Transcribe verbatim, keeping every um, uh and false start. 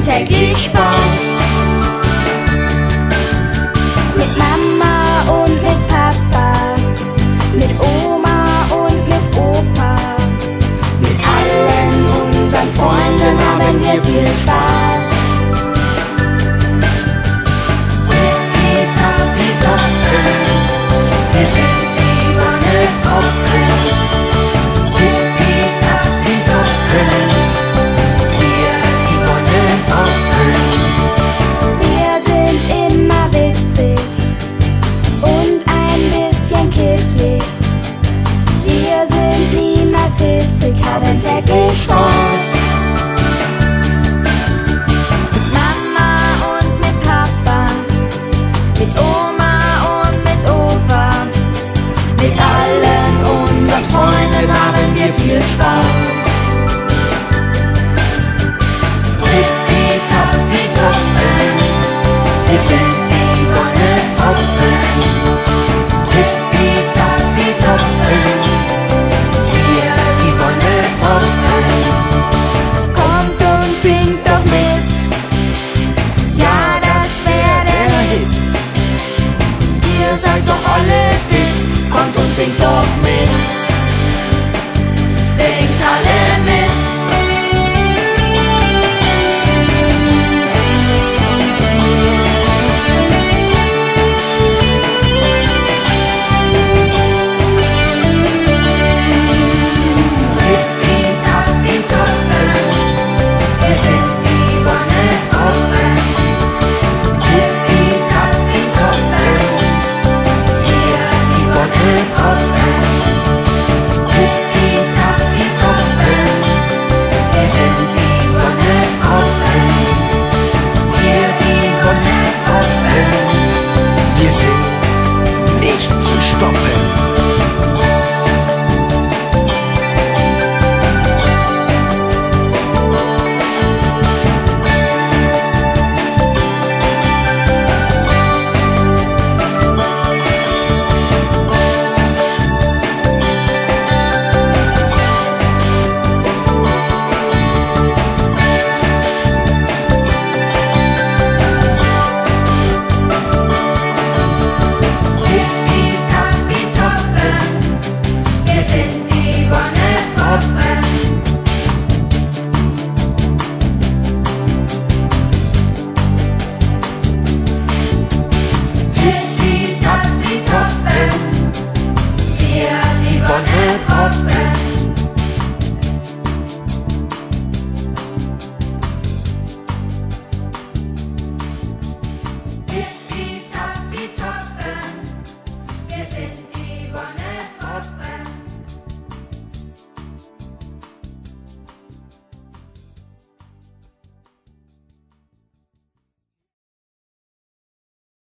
täglich Spaß. Mit Mama und mit Papa, mit Oma und mit Opa, mit allen unseren Freunden haben wir viel Spaß. Wir sind die Wonnepoppen, Tippitappi-Toppen, wir die Wonnepoppen. Wir sind immer witzig und ein bisschen kitzlig. Wir sind niemals hitzig, haben täglich Spaß. Mit Mama und mit Papa, mit Oma und mit Opa, mit allen unseren Freunden haben wir viel Spaß. Tippitappi-Toppen, wir sind die Wonnepoppen. Tippitappi-Toppen, wir die Wonnepoppen. Kommt und singt doch mit, ja, das wär der Hit. Ihr seid doch alle fit, kommt und singt doch mit. Singt alle mit. Tippitappi-Toppen, wir sind die Wonnepoppen. Tippitappi-Toppen, wir die Wonnepoppen. Tippitappi-Toppen, wir sind die Wonnepoppen. Wir die Wonnepoppen. Wir sind nicht zu stoppen. Tippitappi-Toppen, wir sind die Wonnepoppen.